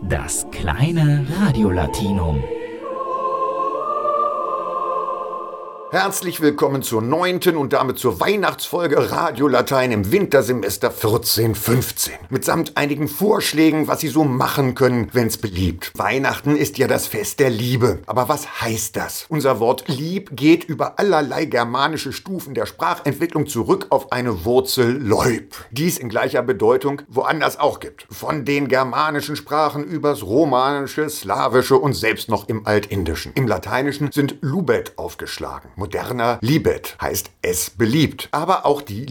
Das kleine Radiolatinum. Herzlich willkommen zur 9. und damit zur Weihnachtsfolge Radio Latein im Wintersemester 14/15. Mitsamt einigen Vorschlägen, was Sie so machen können, wenn's beliebt. Weihnachten ist ja das Fest der Liebe. Aber was heißt das? Unser Wort lieb geht über allerlei germanische Stufen der Sprachentwicklung zurück auf eine Wurzel leub, die es in gleicher Bedeutung woanders auch gibt. Von den germanischen Sprachen übers Romanische, Slawische und selbst noch im Altindischen. Im Lateinischen sind lubet aufgeschlagen. Moderner libet heißt es beliebt. Aber auch die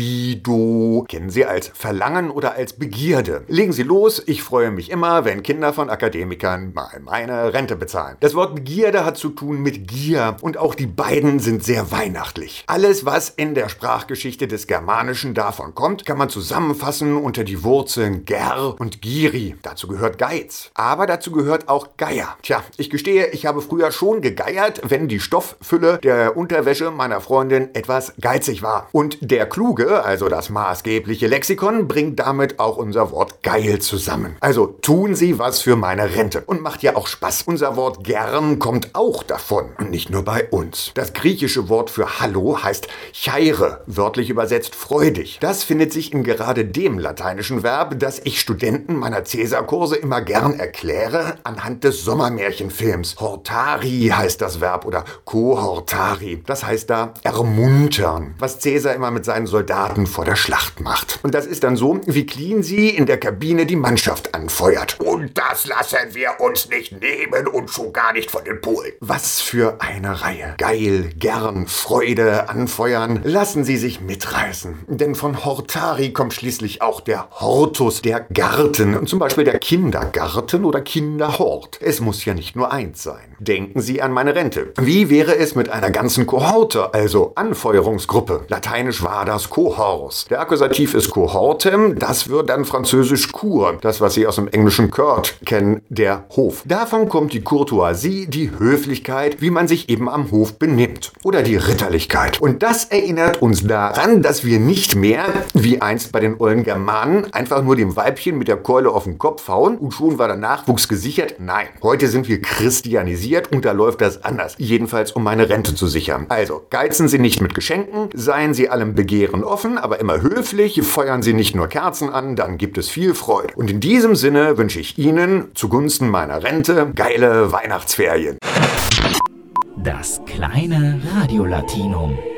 Libido kennen Sie als Verlangen oder als Begierde. Legen Sie los, ich freue mich immer, wenn Kinder von Akademikern mal meine Rente bezahlen. Das Wort Begierde hat zu tun mit Gier und auch die beiden sind sehr weihnachtlich. Alles, was in der Sprachgeschichte des Germanischen davon kommt, kann man zusammenfassen unter die Wurzeln ger und giri. Dazu gehört Geiz. Aber dazu gehört auch Geier. Tja, ich gestehe, ich habe früher schon gegeiert, wenn die Stofffülle der Unterwäsche meiner Freundin etwas geizig war. Und der Kluge, also das maßgebliche Lexikon, bringt damit auch unser Wort geil zusammen. Also tun Sie was für meine Rente. Und macht ja auch Spaß. Unser Wort gern kommt auch davon. Und nicht nur bei uns. Das griechische Wort für Hallo heißt chaire, wörtlich übersetzt freudig. Das findet sich in gerade dem lateinischen Verb, das ich Studenten meiner Cäsar-Kurse immer gern erkläre, anhand des Sommermärchenfilms. Hortari heißt das Verb oder cohortari. Das heißt da ermuntern, was Cäsar immer mit seinen Soldaten vor der Schlacht macht. Und das ist dann so, wie Cleansea in der Kabine die Mannschaft anfeuert. Und das lassen wir uns nicht nehmen und schon gar nicht von den Polen. Was für eine Reihe. Geil, gern, Freude, anfeuern. Lassen Sie sich mitreißen. Denn von Hortari kommt schließlich auch der Hortus, der Garten. Und zum Beispiel der Kindergarten oder Kinderhort. Es muss ja nicht nur eins sein. Denken Sie an meine Rente. Wie wäre es mit einer ganzen Kohorte, also Anfeuerungsgruppe? Lateinisch war das Cohors. Der Akkusativ ist Cohortem, das wird dann französisch Cour. Das, was Sie aus dem englischen Court kennen, der Hof. Davon kommt die Courtoisie, die Höflichkeit, wie man sich eben am Hof benimmt. Oder die Ritterlichkeit. Und das erinnert uns daran, dass wir nicht mehr, wie einst bei den ollen Germanen, einfach nur dem Weibchen mit der Keule auf den Kopf hauen und schon war der Nachwuchs gesichert. Nein, heute sind wir christianisiert und da läuft das anders. Jedenfalls um meine Rente zu sichern. Also, geizen Sie nicht mit Geschenken, seien Sie allem Begehren offen, aber immer höflich, feuern Sie nicht nur Kerzen an, dann gibt es viel Freude. Und in diesem Sinne wünsche ich Ihnen zugunsten meiner Rente geile Weihnachtsferien. Das kleine Radiolatinum.